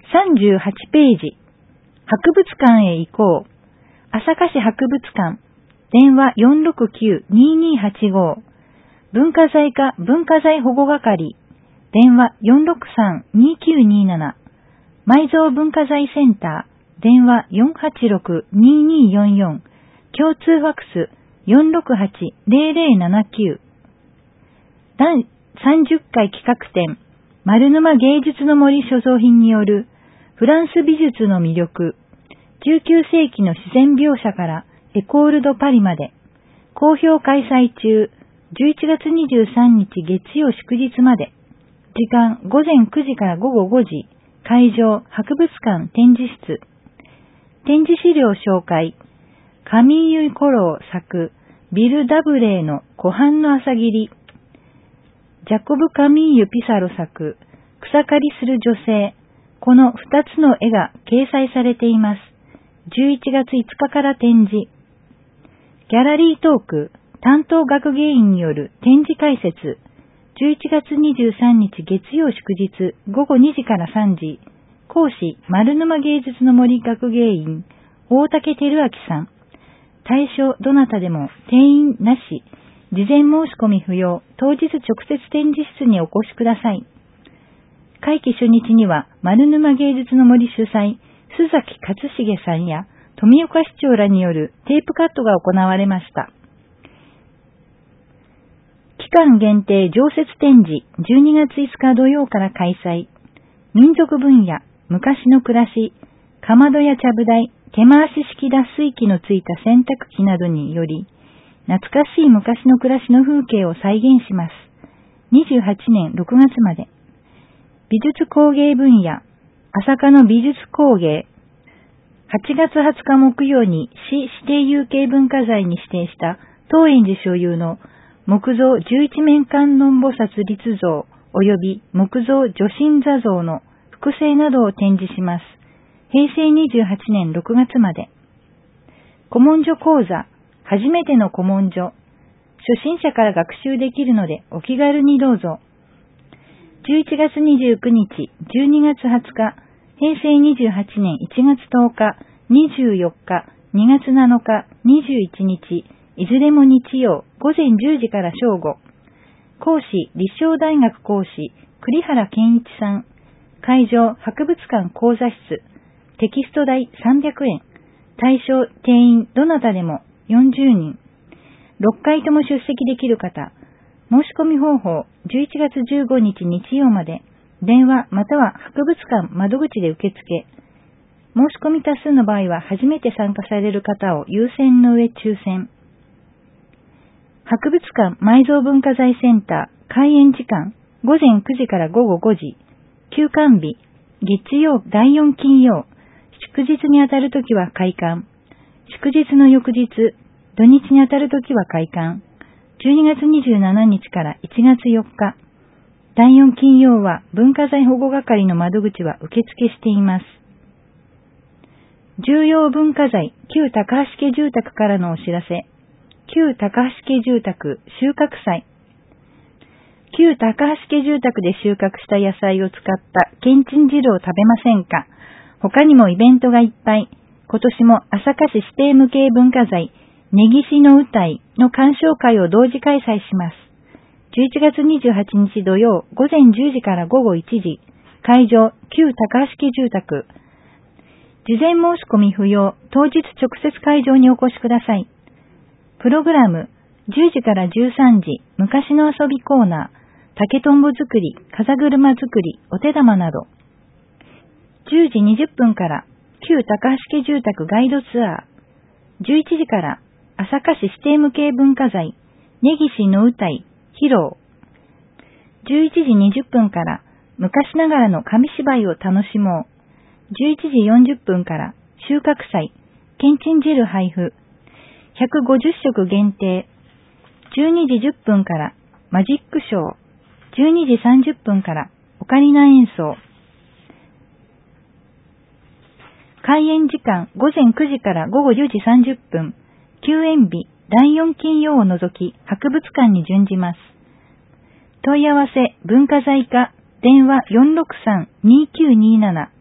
38ページ。博物館へ行こう。朝霞市博物館。電話469-2285。文化財課文化財保護係。電話463-2927。埋蔵文化財センター。電話486-2244。共通ファックス468-0079。第30回企画展。丸沼芸術の森所蔵品によるフランス美術の魅力。19世紀の自然描写からエコール・ド・パリまで。好評開催中。11月23日月曜祝日まで。時間午前9時から午後5時。会場博物館展示室。展示資料紹介。カミーユ・コロー作ビル・ダブレーの湖畔の朝霧。ジャコブ・カミーユ・ピサロ作草刈りする女性。この2つの絵が掲載されています。11月5日から展示。ギャラリートーク、担当学芸員による展示解説。11月23日月曜祝日午後2時から3時。講師、丸沼芸術の森学芸員、大竹照明さん。対象どなたでも定員なし。事前申し込み不要。当日直接展示室にお越しください。会期初日には丸沼芸術の森主催、須崎勝重さんや富岡市長らによるテープカットが行われました。期間限定常設展示12月5日土曜から開催。民族分野、昔の暮らし、かまどやちゃぶ台、手回し式脱水機のついた洗濯機などにより、懐かしい昔の暮らしの風景を再現します。28年6月まで。美術工芸分野、朝霞の美術工芸。8月20日木曜に市指定有形文化財に指定した東園寺所有の木造11面観音菩薩立像及び木造女神座像の複製などを展示します。平成28年6月まで。古文書講座、初めての古文書。初心者から学習できるのでお気軽にどうぞ。11月29日、12月20日、平成28年1月10日、24日、2月7日、21日、いずれも日曜、午前10時から正午。講師、立正大学講師、栗原健一さん。会場、博物館講座室。テキスト代300円。対象、定員、どなたでも40人。6回とも出席できる方。申し込み方法、11月15日日曜まで。電話または博物館窓口で受付。申し込み多数の場合は初めて参加される方を優先の上抽選。博物館埋蔵文化財センター開園時間午前9時から午後5時。休館日月曜第4金曜。祝日にあたるときは開館。祝日の翌日土日にあたるときは開館。12月27日から1月4日。第4金曜は文化財保護係の窓口は受付しています。重要文化財旧高橋家住宅からのお知らせ。旧高橋家住宅収穫祭。旧高橋家住宅で収穫した野菜を使ったけんちん汁を食べませんか。他にもイベントがいっぱい。今年も朝霞市指定無形文化財根岸の歌いの鑑賞会を同時開催します。11月28日土曜午前10時から午後1時。会場、旧高橋家住宅。事前申し込み不要。当日直接会場にお越しください。プログラム、10時から13時。昔の遊びコーナー。竹とんぼ作り、風車作り、お手玉など。10時20分から旧高橋家住宅ガイドツアー。11時から朝霞市指定無形文化財根岸の歌い披露。11時20分から昔ながらの紙芝居を楽しもう。11時40分から収穫祭けんちん汁配布。150食限定。12時10分からマジックショー。12時30分からオカリナ演奏。開演時間午前9時から午後4時30分。休園日第4金曜を除き博物館に準じます。問い合わせ文化財課電話463-2927